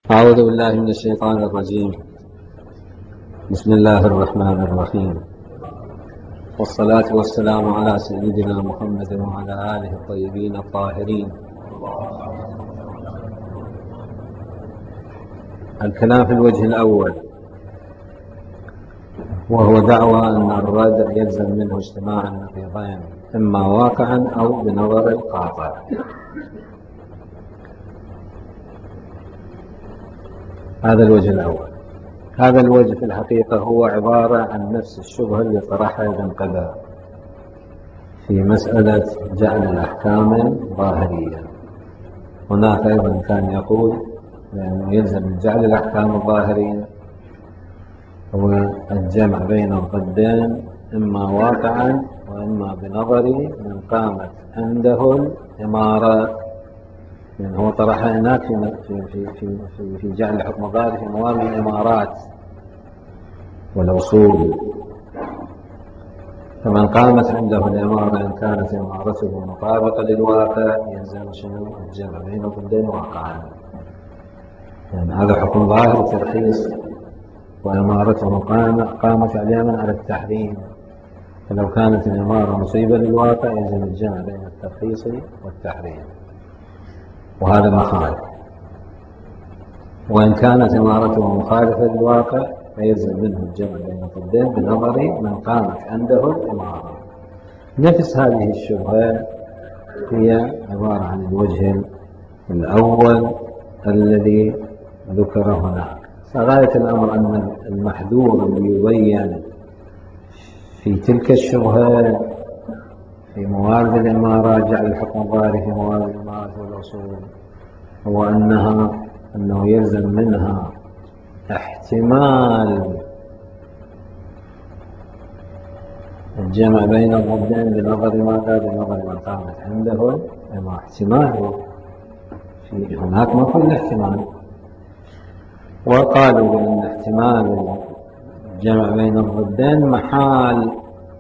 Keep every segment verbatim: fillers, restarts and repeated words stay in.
أعوذ بالله من الشيطان الرجيم. بسم الله الرحمن الرحيم، والصلاة والسلام على سيدنا محمد وعلى آله الطيبين الطاهرين. الكلام في الوجه الأول، وهو دعوى أن الردع يلزم منه اجتماع النقيضين إما واقعا أو بنظر القاطع. هذا الوجه الأول. هذا الوجه في الحقيقة هو عبارة عن نفس الشبهة اللي طرحها ابن قدامة في مسألة جعل الأحكام ظاهرية. هناك أيضا كان يقول لأنه يلزم من جعل الأحكام الظاهرية هو الجمع بين الضدين إما واقعا وإما بنظر من قامت عنده الإمارة. يعني هو طرح هناك في في في في, في جعل الحكم الظاهري في موارد الإمارات والأصول، فمن قامت عنده الإمارة إن كانت إمارته مطابقة للواقع يلزم شنو الجمع بين الضدين واقعا. يعني هذا حكم ظاهر ترخيص، وإمارته قامت عليها على التحريم، فلو كانت الإمارة مصيبة للواقع يلزم الجمع بين الترخيص والتحريم، وهذا محال. وإن كانت إمارته مخالفة للواقع فيلزم منه الجمع بين الضدين بنظر من قامت عنده الإمارة. نفس هذه الشبهة هي عبارة عن الوجه الأول الذي ذكر هناك. غاية الأمر أن المحذور اللي يبين في تلك الشبهة في موارد الإمارة جعل الحكم الظاهري في موارد الإمارات والأصول هو أنها أنه يلزم منها احتمال الجمع بين الضدين بنظر ماذا؟ بنظر من قامت عنده إما احتمال في هناك ما كل احتمال. وقالوا بأن احتمال الجمع بين الضدين محال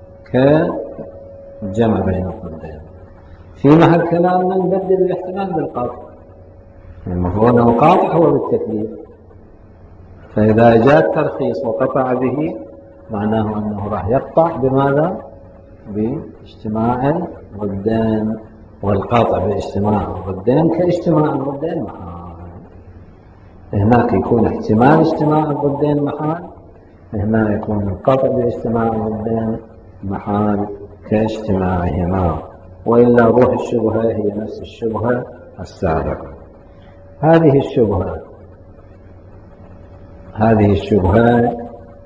كالجمع بين الضدين. في محل كلامنا نبدل الاحتمال بالقاطع، المفروض أنه قاطع هو بالتكليف، فإذا جاء الترخيص وقطع به معناه أنه راح يقطع بماذا؟ باجتماع الضدين، والقاطع باجتماع الضدين كاجتماع الضدين محال. هناك يكون احتمال اجتماع الضدين محال، هنا يكون القطع باجتماع الضدين محال كاجتماعهما، وإلا روح الشبهة هي نفس الشبهة السابقة. هذه الشبهة هذه الشبهة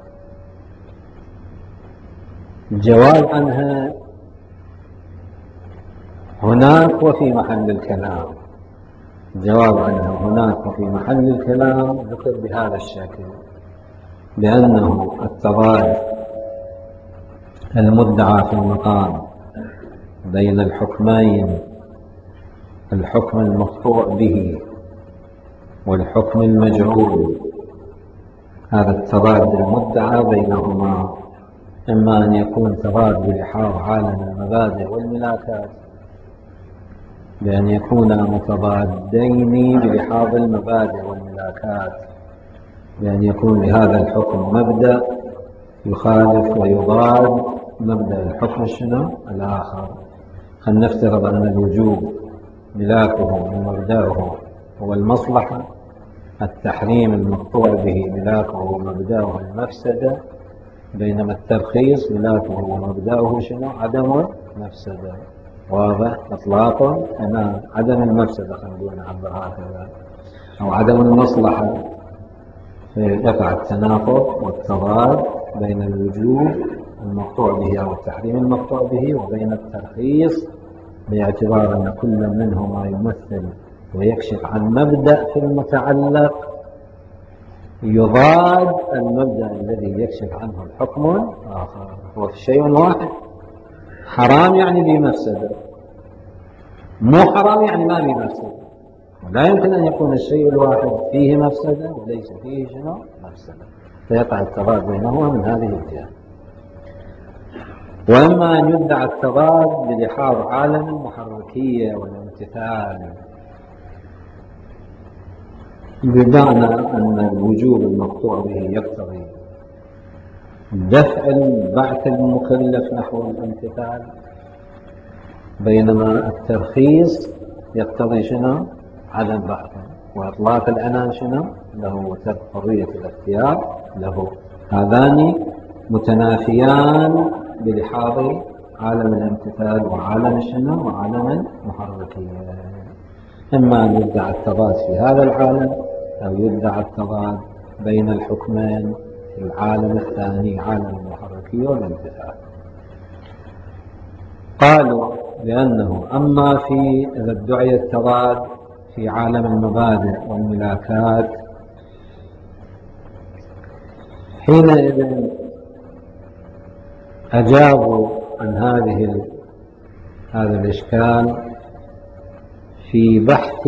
الجواب عنها هناك وفي محل الكلام. الجواب عنها هناك وفي محل الكلام ذكر بهذا الشكل، بأنه التضاد المدعى في المقام بين الحكمين، الحكم المقطوع به والحكم المجعول، هذا التضاد المدعى بينهما إما أن يكون تضاد بلحاظ عالم المبادئ والملاكات بأن يكونا متضادين بلحاظ المبادئ والملاكات، بأن يكون لهذا الحكم مبدأ يخالف ويضاد مبدأ الحكم الشنو الآخر. خلينا نفترض أن الوجوب ملاكه ومبدأه هو المصلحة، التحريم المقطوع به ملاكه ومبدأه المفسدة، بينما الترخيص ملاكه ومبدأه شنو عدم المفسدة. واضح إطلاقا أنا عدم المفسدة، خلينا نقول نعبر هكذا، أو عدم المصلحة، يقع التناقض والتضاد بين الوجوب المقطوع به أو التحريم المقطوع به وبين الترخيص، باعتبار أن كل منهما يمثل ويكشف عن مبدأ في المتعلق يضاد المبدأ الذي يكشف عنه الحكم الآخر. هو في شيء واحد، حرام يعني بمفسدة، مو حرام يعني ما بمفسدة. لا يمكن أن يكون الشيء الواحد فيه مفسدة وليس فيه شنو مفسدة، فيقع التضاد بينهما من هذه الجهة. وإما أن يدعى التضاد بلحاظ عالم المحركية والامتثال، بمعنى أن الوجوب المقطوع به يقتضي دفع البعث المكلف نحو الامتثال، بينما الترخيص يقتضي شنو؟ عدم بعثه، وإطلاق العنان شنو؟ له حرية الاختيار له. هذان متنافيان بلحاظ عالم الامتثال وعالم شنو؟ وعالم المحركية. إما أن يدعى التضاد في هذا العالم أو يدعى التضاد بين الحكمين في العالم الثاني عالم المحركية والامتثال. قالوا بأنه أما في إذا ادعي التضاد في عالم المبادئ والملاكات حينئذ أجابوا عن هذه هذا الإشكال في بحث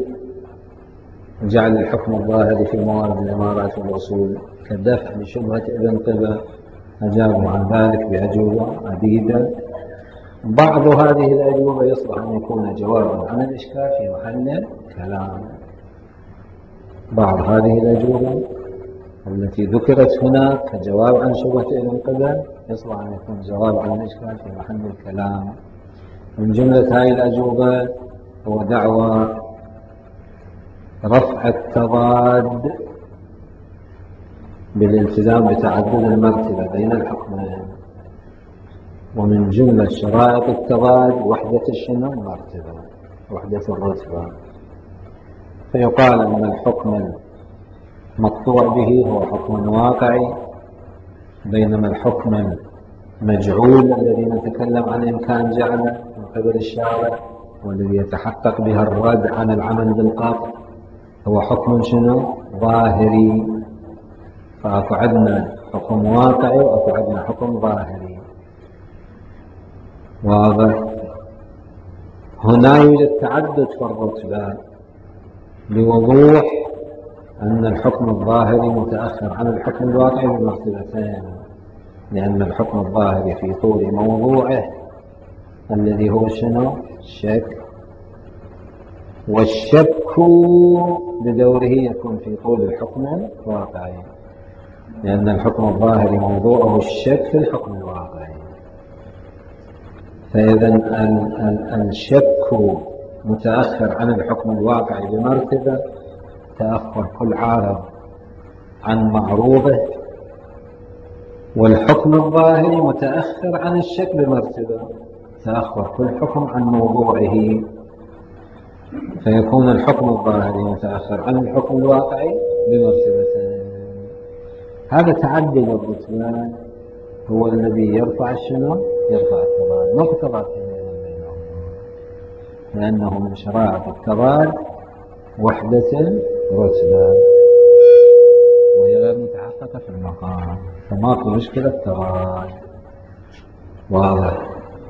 جعل الحكم الظاهري في موارد الإمارات والأصول كدفع لشبهة ابن قبة. أجابوا عن ذلك بأجوبة عديدة. بعض هذه الأجوبة يصلح أن يكون جوابا عن الإشكال في محل كلام. بعض هذه الأجوبة التي ذكرت هنا كجواب عن شبهة ابن قبة يصلح أن يكون جواب عن الإشكال في محل الكلام. من جملة هذه الأجوبة هو دعوى رفع التضاد بالالتزام بتعدد المرتبة بين الحكمين، ومن جملة شرائط التضاد وحدة الشنو؟ المرتبة، وحدة الرتبة. فيقال أن الحكم المقطوع به هو حكم واقعي، بينما الحكم المجعول الذي نتكلم عن إمكان جعله من قبل الشارع والذي يتحقق بها الرد عن العمل بالقطع هو حكم شنو؟ ظاهري. فأكو عندنا حكم واقعي وأكو عندنا حكم ظاهري. واضح؟ هنا يوجد تعدد في الرتبة بوضوح أن الحكم الظاهري متأخر عن الحكم الواقعي بمرتبتين، لأن الحكم الظاهري في طول موضوعه الذي هو شنو؟ الشك، والشك بدوره يكون في طول الحكم الواقعي، لأن الحكم الظاهري موضوعه الشك في الحكم الواقعي. فإذا الشك متأخر عن الحكم الواقعي بمرتبة تأخر كل عارض عن معروضه، والحكم الظاهري متأخر عن الشك بمرتبة تأخر كل حكم عن موضوعه، فيكون الحكم الظاهري متأخر عن الحكم الواقعي بمرتبتين. هذا تعدد الرتبات هو الذي يرفع شنو؟ يرفع التضاد، ما في تضاد بينهم، لأنه من شرائط التضاد وحدة الرتبة وهي غير متحققة في المقام، فما في مشكلة تضاد. واضح؟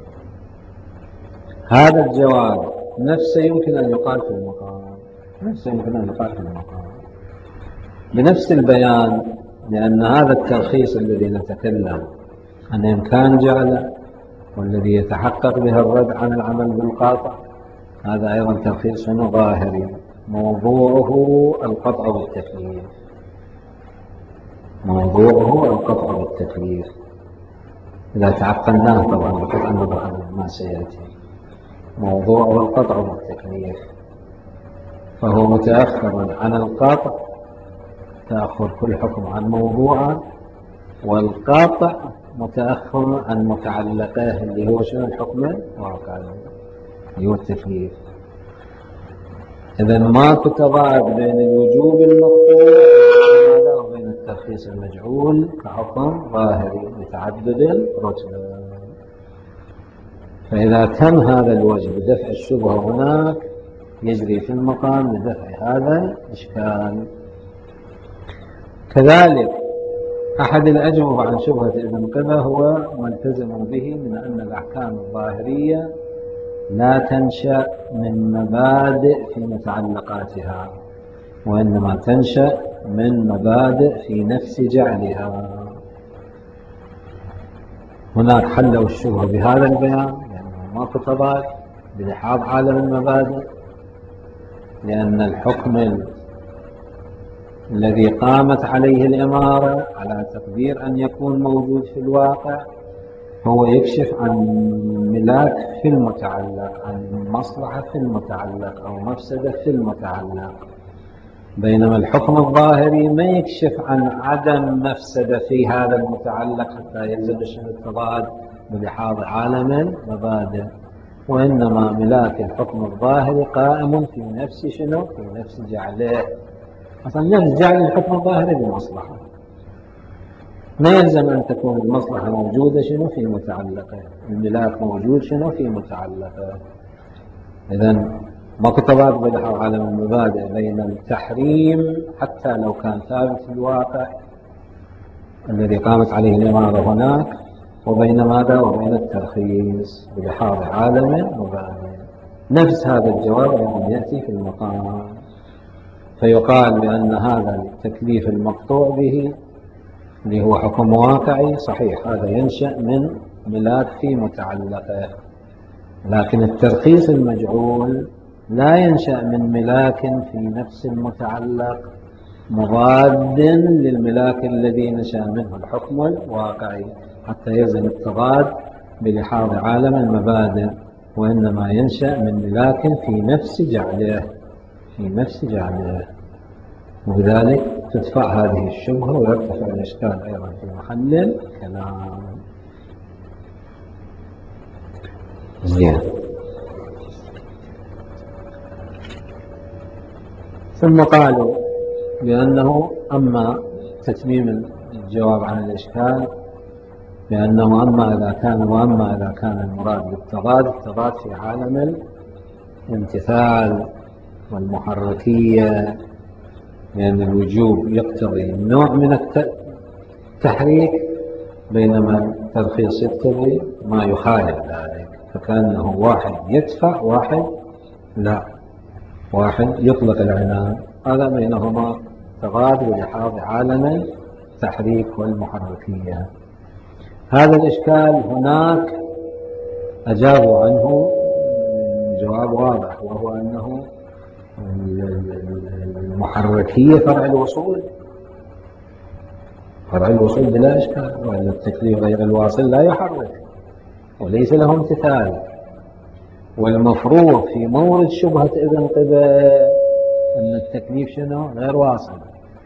هذا الجواب نفسه يمكن أن يقال في المقام، نفسه يمكن أن يقال في المقام بنفس البيان، لأن هذا الترخيص الذي نتكلم عن إمكان جعله والذي يتحقق بها الرد عن العمل بالقاطع هذا أيضا ترخيص ظاهري موضوعه القطع والتكليف. موضوعه القطع والتكليف إذا تعقلناه طبعا بقطع النظر عن ما سيأتي. موضوعه القطع والتكليف، فهو متأخر عن القاطع تأخر كل حكم عن موضوعه، والقاطع متأخر عن متعلقه اللي هو شنو؟ الحكم الواقعي اللي هو التكليف. إذا ماكو تضاد بين الوجوب المقطوع وبين الترخيص المجعول كحكم ظاهري لتعدد الرتبة. فإذا تم هذا الوجه بدفع الشبهة هناك يجري في المقام لدفع هذا الإشكال. كذلك أحد الأجوبة عن شبهة ابن قبة هو ملتزم به من أن الأحكام الظاهرية لا تنشأ من مبادئ في متعلقاتها، وإنما تنشأ من مبادئ في نفس جعلها. هناك حلوا الشبهة بهذا البيان لأنه ماكو تضاد بلحاظ عالم المبادئ، لأن الحكم الذي قامت عليه الإمارة على تقدير أن يكون موجود في الواقع هو يكشف عن ملاك في المتعلق، عن مصلحة في المتعلق أو مفسدة في المتعلق، بينما الحكم الظاهري ما يكشف عن عدم مفسدة في هذا المتعلق حتى يلزم شنو التضاد بلحاظ عالم المبادئ، وإنما ملاك الحكم الظاهري قائم في نفس شنو؟ في نفس جعله. أصلا نفس جعل الحكم الظاهري بمصلحة، ما يلزم أن تكون المصلحة موجودة شنو في متعلقه، الملاك موجود شنو في متعلقه. إذن ماكو تضاد بلحاظ عالم المبادئ بين التحريم حتى لو كان ثابت في الواقع الذي قامت عليه الإمارة هناك، وبين ماذا؟ وبين الترخيص بلحاظ عالم المبادئ. نفس هذا الجواب أيضا يأتي في المقام، فيقال بأن هذا التكليف المقطوع به اللي هو حكم واقعي صحيح، هذا ينشأ من ملاك في متعلقه، لكن الترخيص المجعول لا ينشأ من ملاك في نفس المتعلق مضاد للملاك الذي نشأ منه الحكم الواقعي حتى يلزم التضاد بلحاظ عالم المبادئ، وإنما ينشأ من ملاك في نفس جعله في نفس جعله وبذلك تدفع هذه الشبهة ويرتفع الإشكال أيضا في محل الكلام. زين. ثم قالوا بأنه أما تتميم الجواب عن الإشكال بأنه أما إذا كان وأما إذا كان المراد بالتضاد التضاد في عالم الامتثال والمحركية، لأن الوجوب يقتضي نوع من التحريك بينما الترخيص يقتضي ما يخالف ذلك، فكأنه واحد يدفع واحد لا، واحد يطلق العنان، هذا بينهما تضاد بلحاظ عالم التحريك والمحركية. هذا الإشكال هناك أجابوا عنه جواب واضح، وهو أنه المحركية فرع الوصول، فرع الوصول بلا إشكال، وأن التكليف غير الواصل لا يحرك وليس له امتثال، والمفروض في مورد شبهة ابن قبة أن التكليف شنو؟ غير واصل.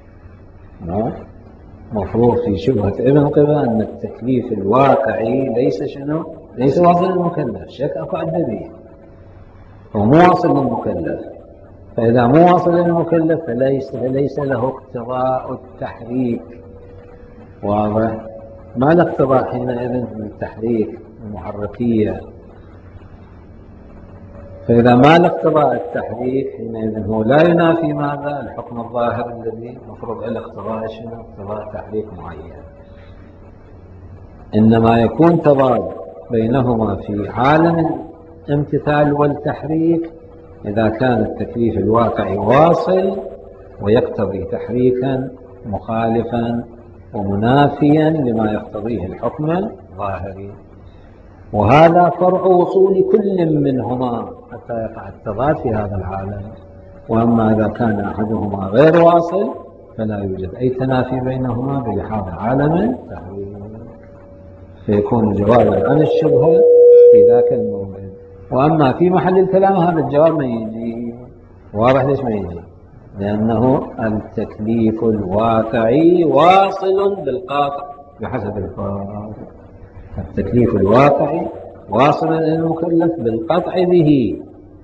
مفروض في شبهة ابن قبة أن التكليف الواقعي ليس شنو؟ ليس واصل للمكلف، شك أكو عنده به، هو مو واصل للمكلف، فإذا مو واصل للمكلف فليس, فليس له اقتضاء التحريك. واضح؟ ما له اقتضاء حينئذ للتحريك المحركية، فإذا ما له اقتضاء التحريك حينئذ هو لا ينافي ماذا؟ الحكم الظاهر الذي مفروض له اقتضاء شنو؟ اقتضاء تحريك معين، إنما يكون تضاد بينهما في عالم الامتثال والتحريك إذا كان التكليف الواقعي واصل ويقتضي تحريكا مخالفا ومنافيا لما يقتضيه الحكم الظاهري، وهذا فرع وصول كل منهما حتى يقع التضاد في هذا العالم. وأما إذا كان أحدهما غير واصل فلا يوجد أي تنافي بينهما بلحاظ عالم التحريك، فيكون جوابا عن الشبهة في ذاك الموضع. وأما في محل الكلام هذا الجواب ما يجي. واضح ليش ما يجي؟ لأنه التكليف الواقعي واصل بالقاطع بحسب الفرق، التكليف الواقعي واصل للمكلف بالقطع به،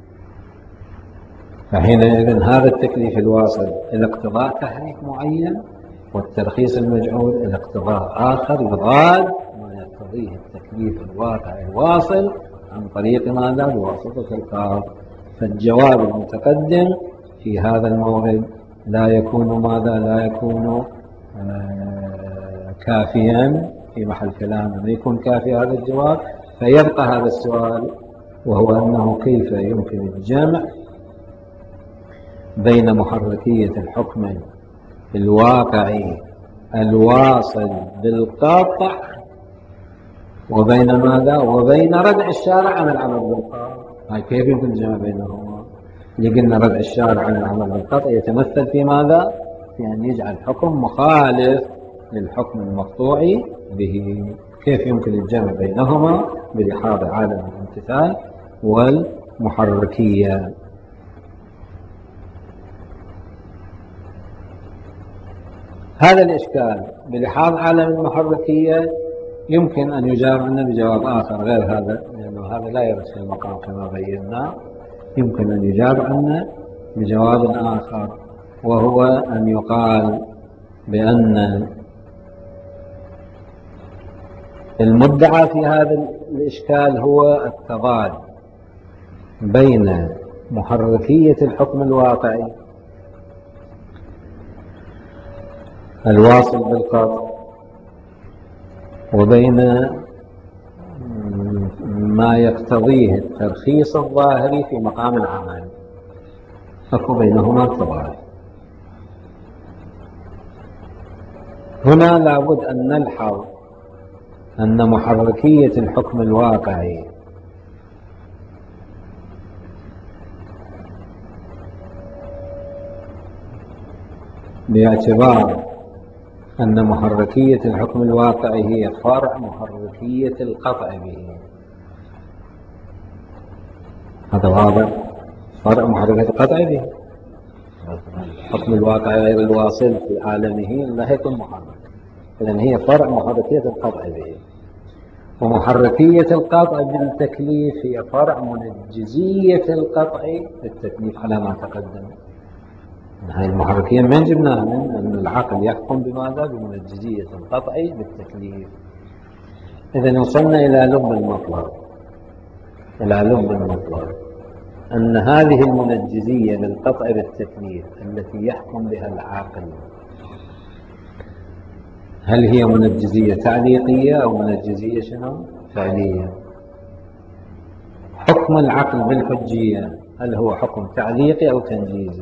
فحينئذ هذا التكليف الواصل إلى اقتضاء تحريك معين، والترخيص المجعول إلى اقتضاء آخر يضاد ما يقتضيه التكليف الواقعي الواصل عن طريق ماذا؟ بواسطة القاطع. فالجواب المتقدم في هذا المورد لا يكون ماذا؟ لا يكون كافيا في محل كلام، لا يكون كافي هذا الجواب، فيبقى هذا السؤال وهو أنه كيف يمكن الجمع بين محركية الحكم الواقعي الواصل بالقاطع وبين ماذا؟ وبين ردع الشارع عن العمل بالقاطع. هاي كيف يمكن الجمع بينهما؟ اللي قلنا ردع الشارع عن العمل بالقاطع يتمثل في ماذا؟ في أن يجعل حكم مخالف للحكم المقطوع به. كيف يمكن الجمع بينهما بلحاظ عالم الامتثال والمحركية؟ هذا الإشكال بلحاظ عالم المحركية يمكن أن يجاب عنه بجواب آخر غير هذا، لأنه هذا لا يرد في المقام كما بينا. يمكن أن يجاب عنه بجواب آخر، وهو أن يقال بأن المدعى في هذا الإشكال هو التضاد بين محركية الحكم الواقعي الواصل بالقطع وبين ما يقتضيه الترخيص الظاهري في مقام العمل، فكو بينهما تضاد. هنا لابد أن نلحظ أن محركية الحكم الواقعي باعتبار أن محركية الحكم الواقعي هي فرع محركية القطع به، هذا واضح، فرع محركية القطع به. الحكم الواقعي غير الواصل في عالمه لا يكون محرك، إذن هي فرع محركية القطع به. ومحركية القطع بالتكليف هي فرع منجزية القطع بالتكليف على ما تقدم. هذه المحركية من جبناها؟ من أن العقل يحكم بماذا؟ بمنجزية القطع بالتكليف. إذن وصلنا إلى لب المطلب، إلى لب المطلب أن هذه المنجزية للقطع بالتكليف التي يحكم بها العاقل، هل هي منجزية تعليقية أو منجزية شنو؟ فعلية؟ حكم العقل بالحجية هل هو حكم تعليقي أو تنجيزي؟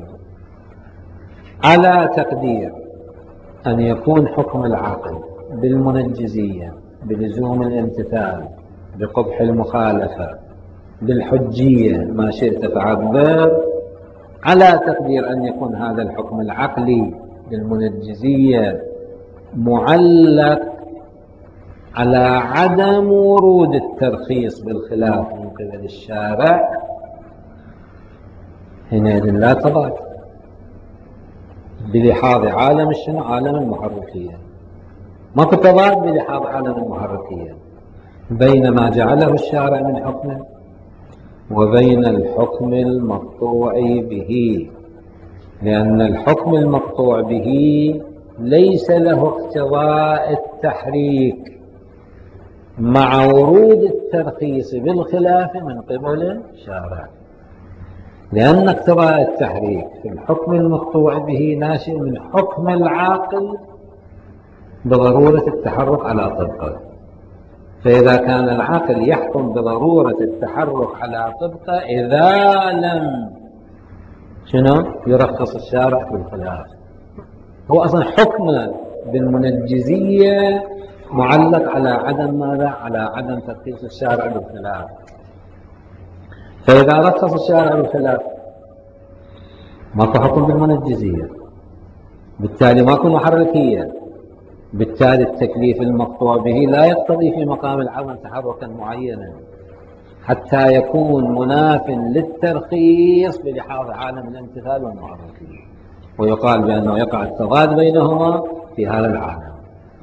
على تقدير أن يكون حكم العقل بالمنجزية بلزوم الامتثال بقبح المخالفة بالحجية ما شئت فعبر، على تقدير أن يكون هذا الحكم العقلي بالمنجزية معلق على عدم ورود الترخيص بالخلاف من قبل الشارع، حينئذ لا تضاد بلحاظ عالم الشنو؟ عالم المحركية. ما في تضاد بلحاظ عالم المحركية بين ما جعله الشارع من حكمه وبين الحكم المقطوع به، لأن الحكم المقطوع به ليس له اقتضاء التحريك مع ورود الترخيص بالخلاف من قبل الشارع، لأن اقتضاء التحريك في الحكم المقطوع به ناشئ من حكم العاقل بضرورة التحرك على طبقه. فإذا كان العاقل يحكم بضرورة التحرك على طبقه إذا لم شنو يرخص الشارع بالخلاف، هو أصلا حكم بالمنجزية معلق على عدم ماذا؟ على عدم ترخيص الشارع بالخلاف. فإذا رخص الشارع بالخلاف ماكو حكم بالمنجزية، بالتالي ماكو محركية، بالتالي التكليف المقطوع به لا يقتضي في مقام العمل تحركا معينا حتى يكون مناف للترخيص بلحاظ عالم الامتثال والمحركية، ويقال بأنه يقع التضاد بينهما في هذا العالم.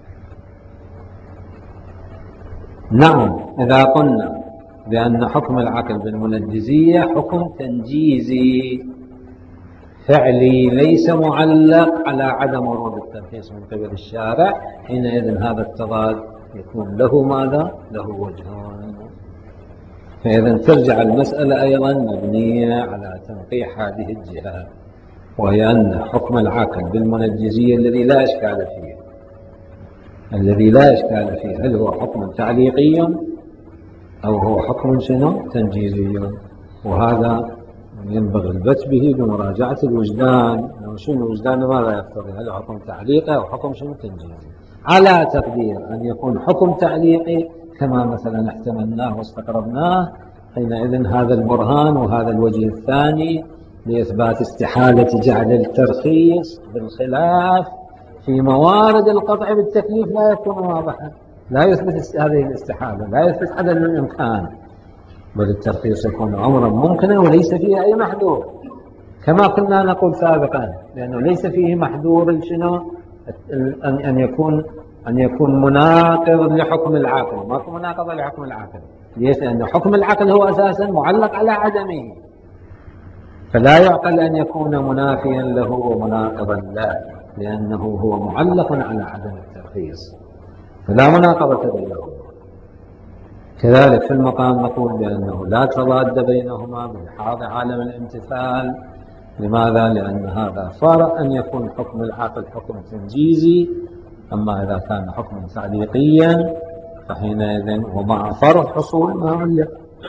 نعم، إذا قلنا بأن حكم العقل بالمنجزية حكم تنجيزي فعلي ليس معلق على عدم ورود الترخيص من قبل الشارع، حينئذ هذا التضاد يكون له ماذا؟ له وجهان. فإذا ترجع المسألة أيضا مبنية على تنقيح هذه الجهات، وهي أن حكم العقل بالمنجزية الذي لا إشكال فيه الذي لا إشكال فيه هل هو حكم تعليقي أو هو حكم شنو؟ تنجيزي. وهذا ينبغي البت به بمراجعة الوجدان، شنو الوجدان ماذا يقتضي؟ هل حكم تعليقي أو حكم شنو؟ تنجيزي. على تقدير أن يكون حكم تعليقي كما مثلا احتملناه واستقربناه، حينئذ هذا البرهان وهذا الوجه الثاني لإثبات استحالة جعل الترخيص بالخلاف في موارد القطع بالتكليف لا يكون واضحا، لا يثبت هذه الاستحالة، لا يثبت عدم الإمكان، بل الترخيص يكون أمرا ممكنا وليس فيه أي محذور، كما كنا نقول سابقا، لأنه ليس فيه محذور شنو أن يكون أن يكون مناقض لحكم العاقل، ما هو مناقض لحكم العاقل. ليش؟ لأن حكم العقل هو أساسا معلق على عدمه، فلا يعقل أن يكون منافيا له ومناقضا له، لأنه هو معلق على عدم الترخيص، فلا مناقضة بينهما. كذلك في المقام نقول بأنه لا تضاد بينهما بلحاظ عالم الامتثال. لماذا؟ لأن هذا فرق أن يكون حكم العقل حكم تنجيزي، أما إذا كان حكما تعليقيا فحينئذ ومع فرض حصول ما علق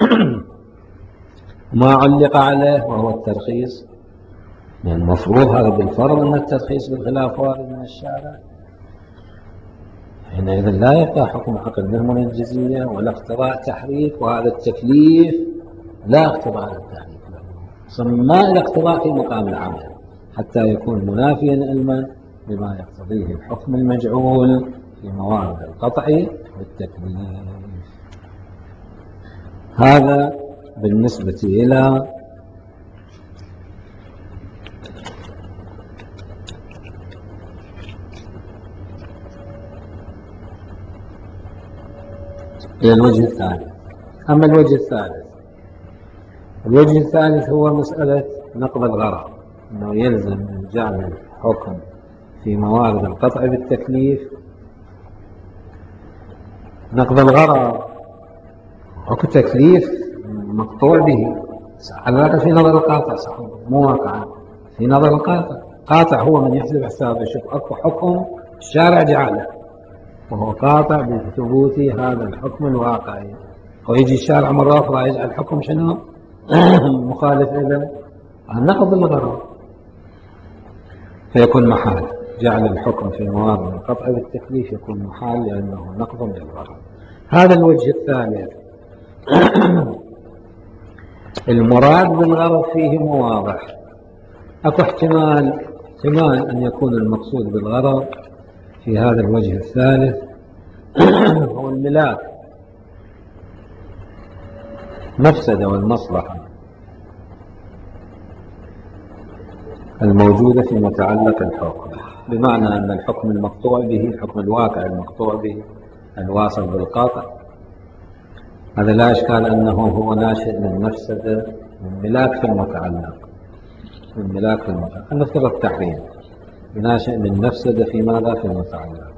ما علق عليه وهو الترخيص، يعني المفروض هذا بالفرض أن الترخيص بالخلاف وارد من الشارع، حينئذ لا يبقى حكم عقل بالمنجزية ولا اقتضاء تحريك، وهذا التكليف لا اقتضاء للتحريك له، ثم الاقتضاء في مقام العمل حتى يكون منافيا علما بما يقتضيه الحكم المجعول في موارد القطع والتكليف. هذا بالنسبة إلى إلى الوجه الثاني. أما الوجه الثالث الوجه الثالث هو مسألة نقض الغرض، أنه يلزم من جعل الحكم في موارد القطع بالتكليف نقض الغرض، حكم تكليف مقطوع به على في نظر القاطع، صح مو واقعا في نظر القاطع. قاطع هو من يحسب حسابه، شوف اكو حكم الشارع جعله وهو قاطع بثبوت هذا الحكم الواقعي، ويجي الشارع مرة أخرى يجعل حكم شنو مخالف إذا نقض الغرض، فيكون محال جعل الحكم في موارد القطع بالتكليف يكون محال لأنه نقض للغرض. هذا الوجه الثالث. المراد بالغرض فيه مو واضح، اكو احتمال احتمال ان يكون المقصود بالغرض في هذا الوجه الثالث هو الملاك، مفسدة والمصلحة الموجودة في متعلق الحكم، بمعنى أن الحكم المقطوع به الحكم الواقع المقطوع به الواصل بالقاطع هذا لا إشكال أنه هو ناشئ من مفسدة من ملاك في المتعلق من ملاك في المتعلق نفترض التحريم ناشئ من مفسدة في ماذا في المتعلق.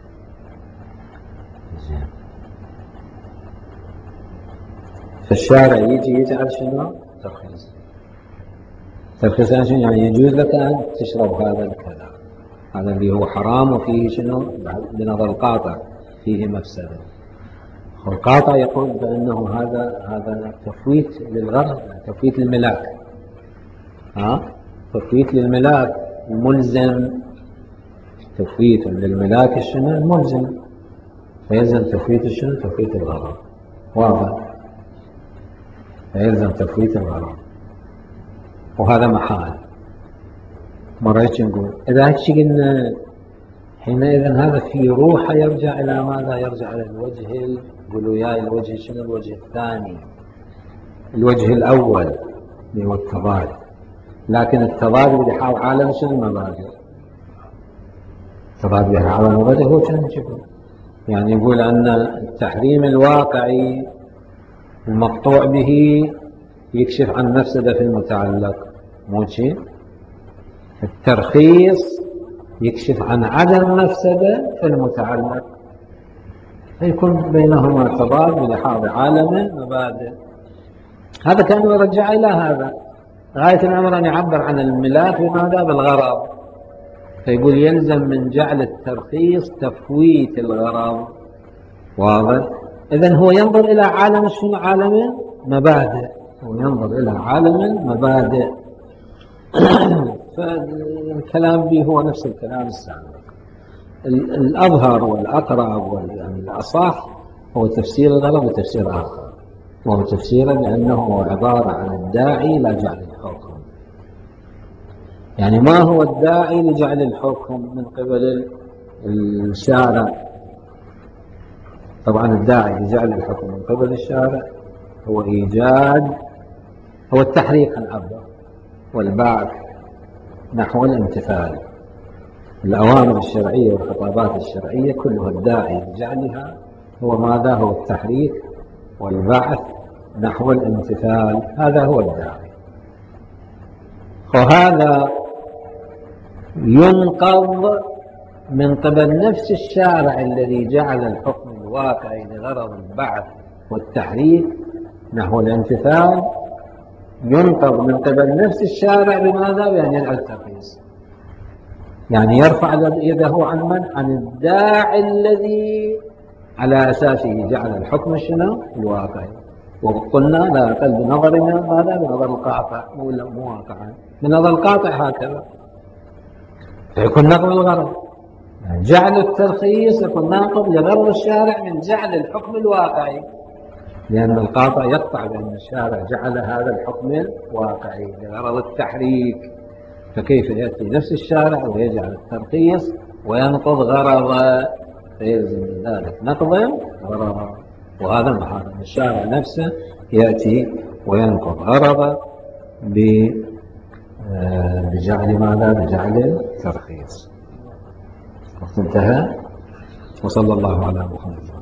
فالشارع يجي يجعل شنو ترخيص ترخيص يعني يعني يجوز لك أن تشرب هذا الكلام، هذا اللي هو حرام وفيه شنو بنظر القاطع فيه مفسدة، والقاطع يقول بأنه هذا هذا تفويت للغرض، تفويت للملاك، ها تفويت للملاك ملزم، تفويت للملاك الشنو ملزم، فيلزم تفويت الشنو تفويت الغرض، واضح، فيلزم تفويت الغرض، وهذا محال. مرة نقول إذا هيك قلنا حينئذ هذا في روحه يرجع إلى ماذا؟ يرجع إلى الوجه، قولوا يا الوجه شنو الوجه الثاني، الوجه الأول اللي هو التضاد، لكن التضاد بلحاظ عالم شنو المبادئ؟ التضاد بلحاظ عالم المبادئ هو كان شكل يعني يقول أن التحريم الواقعي المقطوع به يكشف عن مفسدة في المتعلق، مو شيء الترخيص يكشف عن عدم مفسدة في المتعلق، فيكون بينهما تضاد بلحاظ عالم مبادئ. هذا كان يرجع إلى هذا غاية الأمر أن يعبر عن الملاك بماذا؟ بالغرض، فيقول يلزم من جعل الترخيص تفويت الغرض، واضح؟ إذن هو ينظر إلى عالم شنو عالم مبادئ، هو ينظر إلى عالم مبادئ فالكلام به هو نفس الكلام السابق. الأظهر والأقرب والأصح هو تفسير الغرض وتفسير آخر، وهو تفسيرا لأنه عبارة عن الداعي لا جعل الحكم، يعني ما هو الداعي لجعل الحكم من قبل الشارع؟ طبعا الداعي لجعل الحكم من قبل الشارع هو إيجاد، هو التحريك الأفضل والبعث نحو الامتثال. الأوامر الشرعية والخطابات الشرعية كلها الداعي لجعلها هو ماذا؟ هو التحريك والبعث نحو الامتثال، هذا هو الداعي. وهذا ينقض من قبل نفس الشارع الذي جعل الحكم الواقعي لغرض البعث والتحريك نحو الامتثال، ينقض من قبل نفس الشارع بماذا؟ بأن يجعل الترخيص، يعني يرفع يده عن من؟ عن الداعي الذي على أساسه جعل الحكم شنو؟ الواقعي. وقلنا لا أقل بنظرنا ماذا؟ بنظر القاطع، مو واقعا، بنظر القاطع هكذا فيكون نقض الغرض. يعني جعل الترخيص يكون ناقض لغرض الشارع من جعل الحكم الواقعي، لأن القاطع يقطع بأن الشارع جعل هذا الحكم الواقعي لغرض التحريك، فكيف يأتي نفس الشارع ويجعل الترخيص وينقض غرض، فيلزم من ذلك نقض غرض. وهذا محال الشارع نفسه يأتي وينقض غرض بجعل ماذا؟ بجعل الترخيص. وقت انتهى. وصلى الله على محمد.